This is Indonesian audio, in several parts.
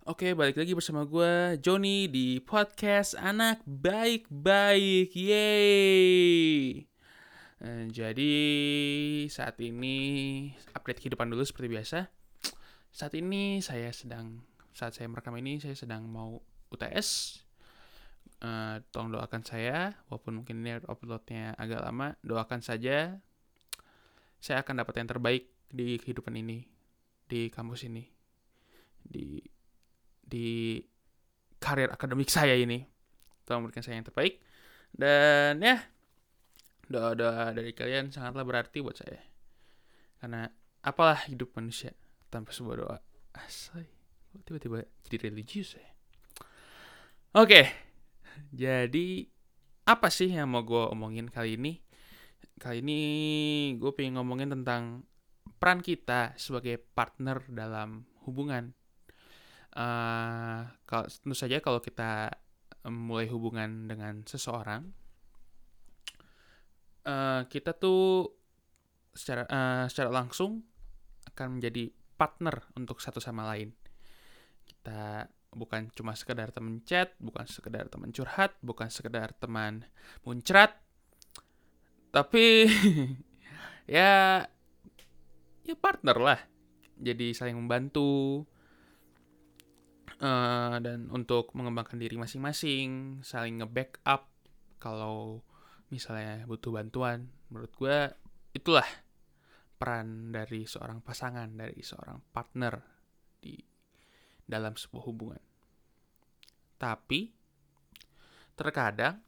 Oke, balik lagi bersama gue, Joni, di podcast Anak Baik-Baik. Yeay! Jadi, saat ini, update kehidupan dulu seperti biasa. Saat saya merekam ini, saya sedang mau UTS. Tolong doakan saya, walaupun mungkin ini uploadnya agak lama. Doakan saja, saya akan dapat yang terbaik di kehidupan ini, di kampus ini, di di karir akademik saya ini. Tolong berikan saya yang terbaik. Dan ya, doa-doa dari kalian sangatlah berarti buat saya. Karena apalah hidup manusia tanpa sebuah doa. Asli, tiba-tiba jadi religius ya. Oke, jadi apa sih yang mau gue omongin kali ini? Kali ini gue pengen ngomongin tentang peran kita sebagai partner dalam hubungan. Tentu saja kalau kita mulai hubungan dengan seseorang, kita tuh secara langsung akan menjadi partner untuk satu sama lain. Kita bukan cuma sekedar teman chat, bukan sekedar teman curhat, bukan sekedar teman muncrat, tapi ya ya partner lah. Jadi saling membantu, dan untuk mengembangkan diri masing-masing, saling nge-backup kalau misalnya butuh bantuan. Menurut gue itulah peran dari seorang pasangan, dari seorang partner di dalam sebuah hubungan. Tapi terkadang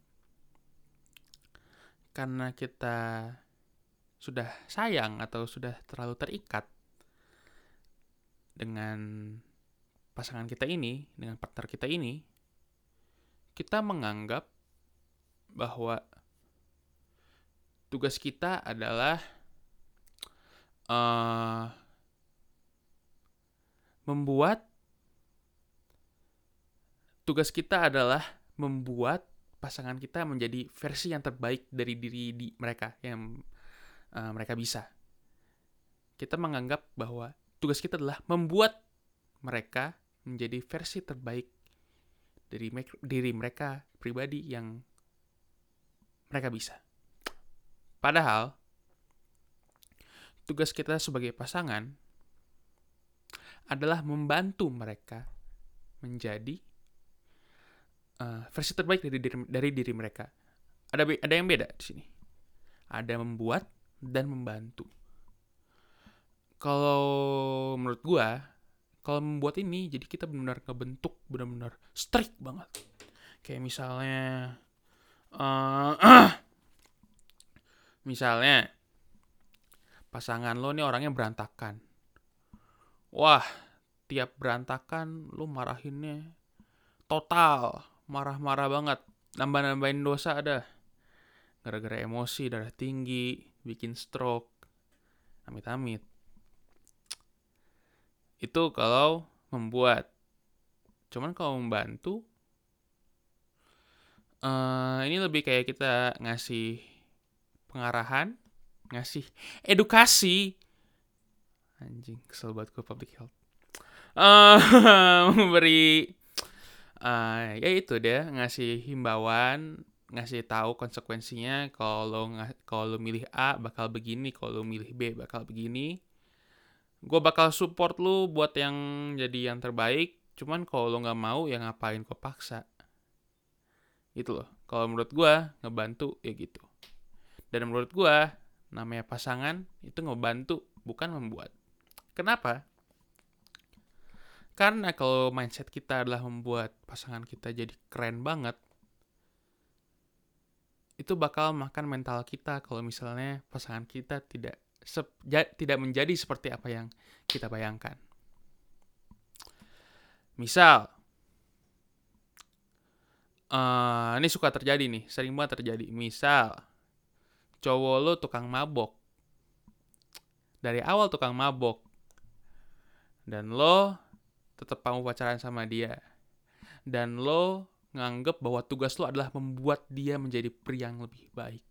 karena kita sudah sayang atau sudah terlalu terikat dengan pasangan kita ini, dengan partner kita ini, kita menganggap bahwa tugas kita adalah membuat tugas kita adalah membuat pasangan kita menjadi versi yang terbaik dari diri mereka yang mereka bisa. Kita menganggap bahwa tugas kita adalah membuat mereka menjadi versi terbaik dari diri mereka pribadi yang mereka bisa. Padahal tugas kita sebagai pasangan adalah membantu mereka menjadi versi terbaik dari diri mereka. Ada yang beda di sini. Ada membuat dan membantu. Kalau menurut gua, kalau membuat ini jadi kita benar-benar ngebentuk, benar-benar strict banget. Kayak misalnya pasangan lo nih orangnya berantakan. Wah, tiap berantakan lo marahinnya total, marah-marah banget, nambah-nambahin dosa ada. Gara-gara emosi, darah tinggi, bikin stroke, amit-amit. Itu kalau membuat. Cuman kalau membantu, ini lebih kayak kita ngasih pengarahan, ngasih edukasi. Anjing, kesel banget gue public health. Memberi, ya itu dia, ngasih himbauan, ngasih tahu konsekuensinya. Kalau lo milih A bakal begini, kalau lo milih B bakal begini. Gue bakal support lu buat yang jadi yang terbaik. Cuman kalau lo nggak mau, ya ngapain gue paksa. Gitu loh. Kalau menurut gue, ngebantu ya gitu. Dan menurut gue, namanya pasangan itu ngebantu, bukan membuat. Kenapa? Karena kalau mindset kita adalah membuat pasangan kita jadi keren banget, itu bakal makan mental kita kalau misalnya pasangan kita tidak menjadi seperti apa yang kita bayangkan. Misal, ini suka terjadi nih, sering banget terjadi. Misal, cowok lo tukang mabok. Dari awal tukang mabok. Dan lo tetap mau pacaran sama dia. Dan lo nganggep bahwa tugas lo adalah membuat dia menjadi pria yang lebih baik.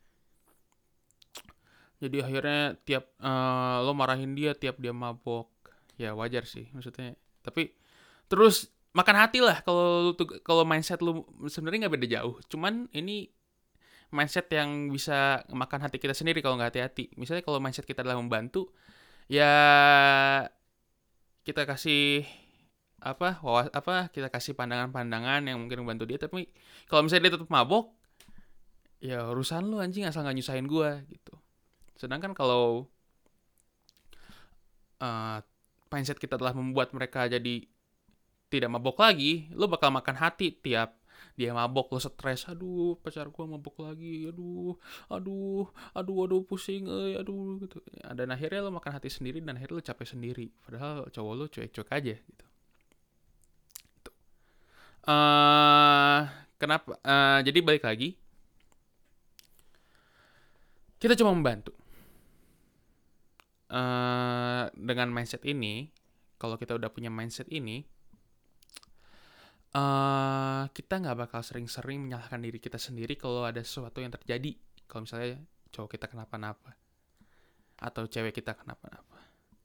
Jadi akhirnya tiap lo marahin dia tiap dia mabok. Ya wajar sih maksudnya. Tapi Terus makan hati lah kalau mindset lu sebenarnya nggak beda jauh. Cuman ini mindset yang bisa makan hati kita sendiri kalau nggak hati-hati. Misalnya kalau mindset kita adalah membantu, ya kita kasih kita kasih pandangan-pandangan yang mungkin membantu dia, tapi kalau misalnya dia tetap mabok, ya urusan lu anjing, asal nggak nyusahin gua gitu. Sedangkan kalau uh, mindset kita telah membuat mereka jadi tidak mabok lagi, lu bakal makan hati tiap dia mabok, lu stres, aduh pacar gua mabok lagi, aduh pusing, aduh gitu. Ya, dan akhirnya lu makan hati sendiri dan akhirnya lu capek sendiri. Padahal cowok lu cuek-cuek aja gitu. eh Kenapa? Jadi balik lagi, kita cuma membantu. Dengan mindset ini, kalau kita udah punya mindset ini, kita nggak bakal sering-sering menyalahkan diri kita sendiri kalau ada sesuatu yang terjadi. Kalau misalnya cowok kita kenapa-napa atau cewek kita kenapa-napa.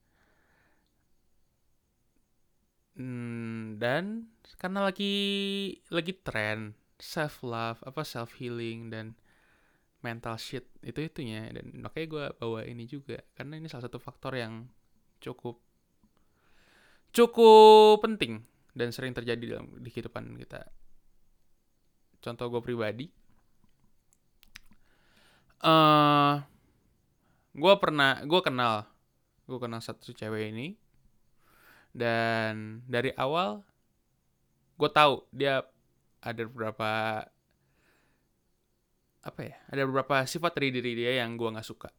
Dan karena lagi tren self love, self healing dan mental shit itunya, dan makanya gue bawa ini juga karena ini salah satu faktor yang cukup cukup penting dan sering terjadi di kehidupan kita. Contoh gue pribadi, eh gue kenal satu cewek ini, dan dari awal gue tahu dia ada beberapa sifat dari diri dia yang gue nggak suka.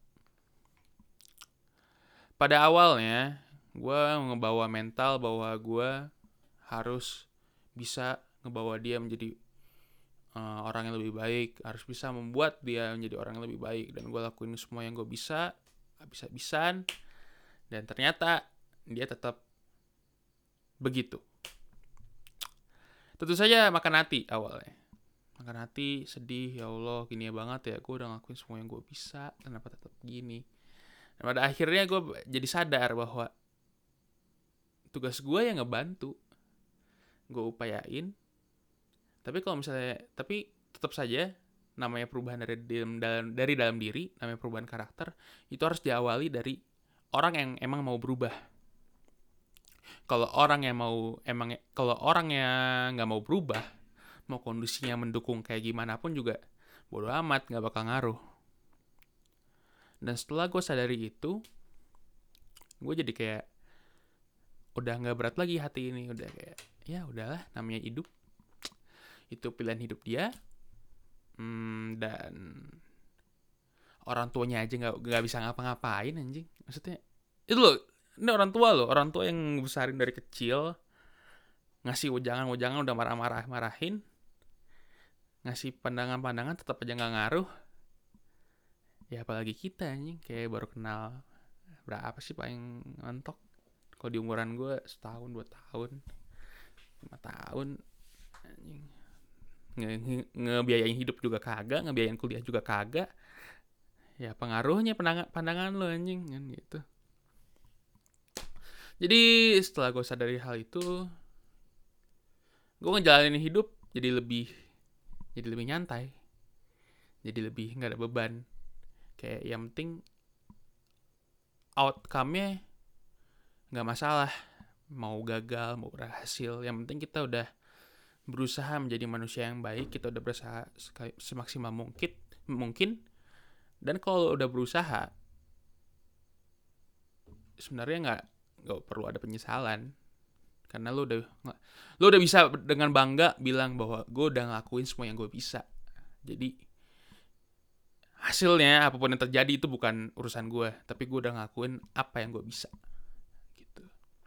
Pada awalnya gue ngebawa mental bahwa gue harus bisa ngebawa dia menjadi orang yang lebih baik, harus bisa membuat dia menjadi orang yang lebih baik, dan gue lakuin semua yang gue bisa, habis-habisan, dan ternyata dia tetap begitu. Tentu saja makan hati awalnya, makan hati, sedih, ya Allah gini ya banget ya, gue udah ngelakuin semua yang gue bisa, kenapa tetap gini. Dan pada akhirnya gue jadi sadar bahwa tugas gue yang ngebantu, gue upayain, tapi tetap saja namanya perubahan dari dalam diri, namanya perubahan karakter, itu harus diawali dari orang yang emang mau berubah. Kalau orang yang nggak mau berubah, mau kondisinya mendukung kayak gimana pun juga bodo amat, nggak bakal ngaruh. Dan setelah gue sadari itu, gue jadi kayak udah nggak berat lagi hati ini, udah kayak ya udahlah, namanya hidup, itu pilihan hidup dia. Dan orang tuanya aja nggak bisa ngapa-ngapain anjing, maksudnya itu loh, ini orang tua yang besarin dari kecil, ngasih ujangan udah marahin, ngasih pandangan tetap aja nggak ngaruh. Ya apalagi kita anjing, kayak baru kenal berapa sih paling mentok, kalau di umuran gue setahun 2 tahun 5 tahun anjing, ngebiayain hidup juga kagak, ngebiayain kuliah juga kagak. Ya pengaruhnya pandangan lo anjing kan gitu. Jadi setelah gue sadari hal itu, gue ngejalanin hidup jadi lebih nyantai, jadi lebih nggak ada beban. Kayak yang penting outcome-nya nggak masalah, mau gagal mau berhasil, yang penting kita udah berusaha menjadi manusia yang baik, kita udah berusaha semaksimal mungkin. Dan kalau udah berusaha, sebenarnya nggak perlu ada penyesalan, karena lu udah bisa dengan bangga bilang bahwa gue udah ngelakuin semua yang gue bisa. Jadi hasilnya apapun yang terjadi itu bukan urusan gue, tapi gue udah ngelakuin apa yang gue bisa gitu.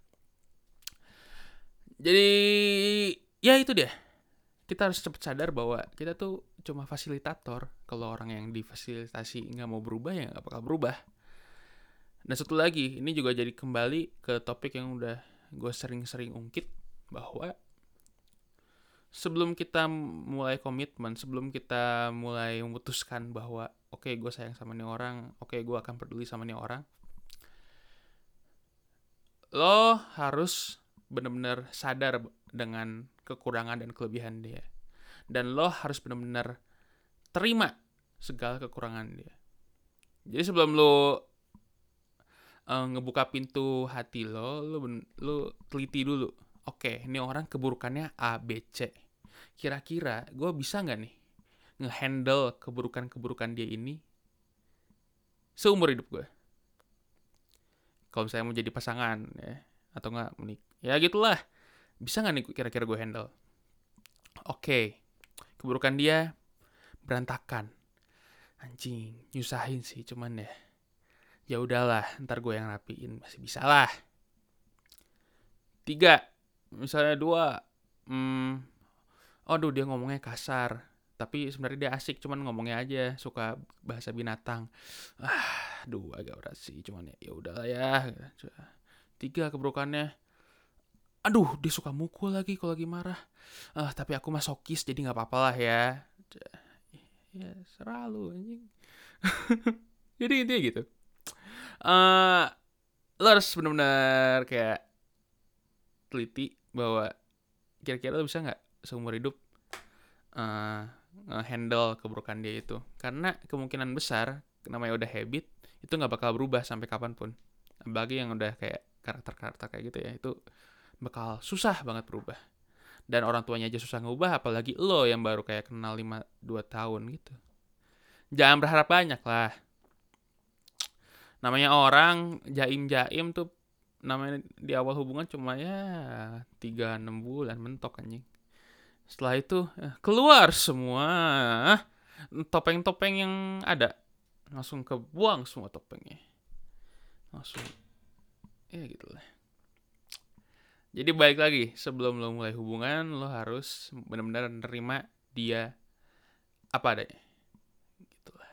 Jadi ya itu dia, kita harus cepat sadar bahwa kita tuh cuma fasilitator. Kalau orang yang difasilitasi nggak mau berubah, ya nggak bakal berubah. Dan satu lagi, ini juga jadi kembali ke topik yang udah gue sering-sering ungkit, bahwa sebelum kita mulai komitmen, sebelum kita mulai memutuskan bahwa oke, gue sayang sama nih orang, oke, gue akan peduli sama nih orang, lo harus benar-benar sadar dengan kekurangan dan kelebihan dia. Dan lo harus benar-benar terima segala kekurangan dia. Jadi sebelum lo ngebuka pintu hati lo teliti dulu. Oke, ini orang keburukannya A, B, C. Kira-kira gue bisa nggak nih ngehandle keburukan-keburukan dia ini seumur hidup gue? Kalau misalnya mau jadi pasangan ya, atau nggak ya gitulah. Bisa nggak nih kira-kira gue handle? Oke, keburukan dia berantakan. Anjing, nyusahin sih, cuman ya udahlah, ntar gue yang rapiin, masih bisa lah. 3, misalnya 2, aduh dia ngomongnya kasar, tapi sebenarnya dia asik, cuman ngomongnya aja suka bahasa binatang. Aduh agak berat sih, cuman ya udahlah ya. 3, keburukannya, aduh dia suka mukul lagi kalau lagi marah. Tapi aku masokis jadi nggak apa-apa lah ya. Ya serah lu anjing. Jadi intinya gitu. Lo harus benar-benar kayak teliti bahwa kira-kira lo bisa nggak seumur hidup handle keburukan dia itu. Karena kemungkinan besar namanya udah habit itu nggak bakal berubah sampai kapanpun. Bagi yang udah kayak karakter-karakter kayak gitu ya, itu bakal susah banget berubah. Dan orang tuanya aja susah ngubah, apalagi lo yang baru kayak kenal 2 tahun gitu. Jangan berharap banyak lah. Namanya orang jaim-jaim tuh, namanya di awal hubungan cuma ya 3-6 bulan mentok anjing. Setelah itu keluar semua topeng-topeng yang ada, langsung kebuang semua topengnya, langsung ya gitu lah. Jadi balik lagi, sebelum lo mulai hubungan lo harus benar-benar nerima dia apa adanya gitu lah.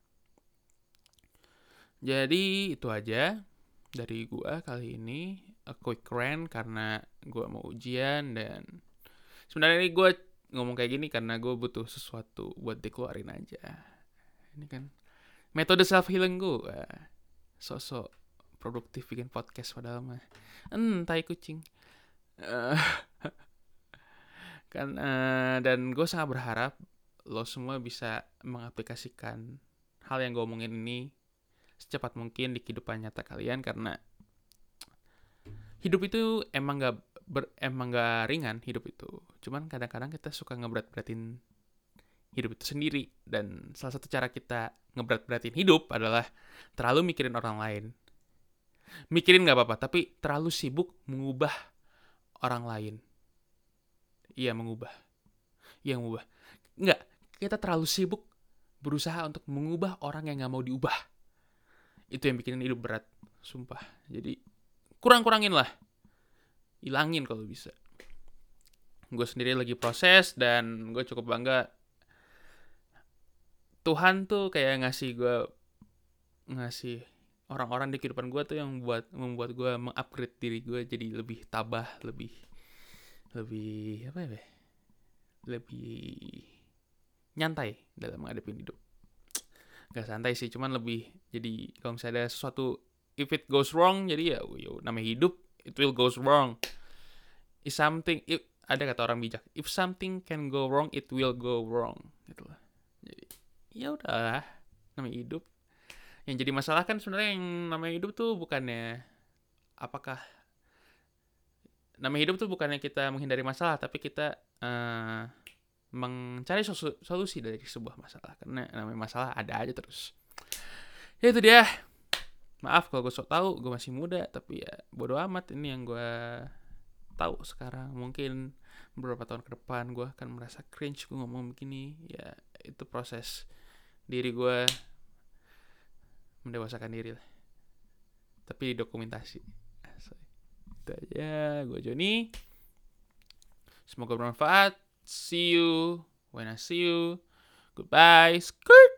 Jadi itu aja dari gua kali ini, a quick rant karena gua mau ujian. Dan sebenarnya ini gue ngomong kayak gini karena gue butuh sesuatu buat dikeluarin aja. Ini kan metode self healing gue. Sosok produktif bikin podcast padahal mah tai kucing. Dan gue sangat berharap lo semua bisa mengaplikasikan hal yang gue omongin ini secepat mungkin di kehidupan nyata kalian, karena hidup itu emang gak ringan hidup itu. Cuman kadang-kadang kita suka ngeberat-beratin hidup itu sendiri. Dan salah satu cara kita ngeberat-beratin hidup adalah terlalu mikirin orang lain. Mikirin gak apa-apa, tapi terlalu sibuk mengubah orang lain. Iya mengubah. Enggak, kita terlalu sibuk berusaha untuk mengubah orang yang gak mau diubah. Itu yang bikin hidup berat, sumpah. Jadi kurang-kurangin lah. Hilangin kalau bisa. Gue sendiri lagi proses dan gue cukup bangga. Tuhan tuh kayak ngasih orang-orang di kehidupan gue tuh yang membuat gue mengupgrade diri gue jadi lebih tabah, lebih apa ya? Lebih nyantai dalam menghadapi hidup. Gak santai sih, cuman lebih jadi kalau misalnya ada sesuatu, if it goes wrong, jadi ya namanya hidup, it will goes wrong. Ada kata orang bijak, if something can go wrong, it will go wrong, gitu lah. Jadi ya udah, namanya hidup. Yang jadi masalah kan sebenarnya yang namanya hidup tuh bukannya namanya hidup tuh bukannya kita menghindari masalah, tapi kita mencari solusi dari sebuah masalah. Karena namanya masalah ada aja terus. Ya itu dia. Maaf kalau gue sok tahu, gue masih muda, tapi ya bodo amat. Ini yang gue tahu sekarang. Mungkin beberapa tahun ke depan gue akan merasa cringe gue ngomong begini. Ya itu proses diri gue mendewasakan diri lah. Tapi dokumentasi. Itu aja. Gue Joni. Semoga bermanfaat. See you when I see you. Goodbye. Skirt.